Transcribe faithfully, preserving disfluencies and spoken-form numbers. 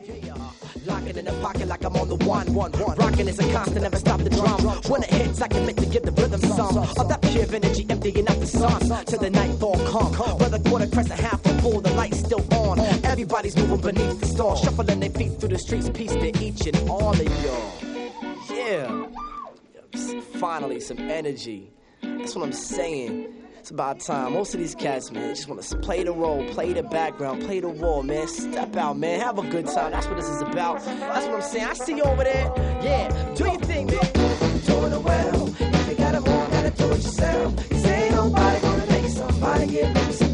Locking in the pocket like I'm on the one, one, one. Rocking is a constant, never stop the drum. When it hits, I commit to give the rhythm some of that pure energy, emptying out the sun till the nightfall come. Whether quarter crescent, half or full, the light's still on. Everybody's moving beneath the stars, shuffling their feet through the streets. Peace to each and all of y'all. Yeah, finally some energy. That's what I'm saying. It's about time. Most of these cats, man, they just want to play the role, play the background, play the role, man. Step out, man. Have a good time. That's what this is about. That's what I'm saying. I see you over there. Yeah, do your thing, man. Doing it well. If you gotta move, gotta do it yourself. Cause ain't nobody gonna make somebody get maybe some